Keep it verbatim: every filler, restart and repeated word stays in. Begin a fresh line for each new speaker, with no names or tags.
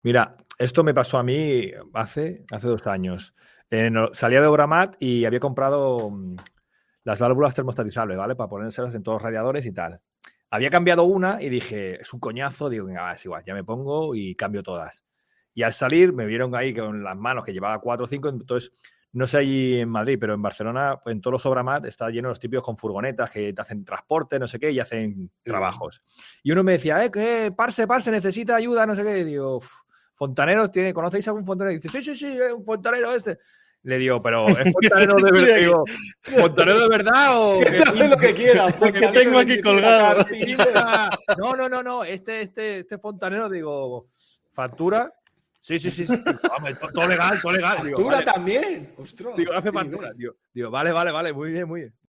Mira, esto me pasó a mí hace, hace dos años. Eh, no- salía de Obramat y había comprado mm, las válvulas termostatizables, ¿vale? Para ponérselas en todos los radiadores y tal. Había cambiado una y dije, es un coñazo, digo, venga, va, es igual, ya me pongo y cambio todas. Y al salir me vieron ahí con las manos que llevaba cuatro o cinco, entonces no sé allí en Madrid, pero en Barcelona, pues, en todos los Obramat está lleno de los típicos con furgonetas que te hacen transporte, no sé qué, y hacen
Sí.
trabajos. Y uno me decía, eh, que parce, parce, necesita ayuda, no sé qué. Y digo, "Uf, fontanero, tiene, ¿conocéis algún fontanero?" Y dice, sí, sí, sí, es un fontanero este. Le digo, pero ¿es fontanero de verdad? Digo, ¿fontanero de verdad o
Que
qué
te hace lo
pinta?
que quiera,
¿O qué
Que
fontanero
tengo
de
aquí
que tiene la
colgado.
cartilla.
No, no, no, no, este, este, este fontanero, digo, ¿factura? Sí, sí, sí, sí. Digo, "Vamos, to- todo legal, todo legal." Digo,
Factura
vale.
también. Ostras.
Digo, hace
qué
factura.
nivel.
Digo, digo, vale, vale, vale, muy bien, muy bien.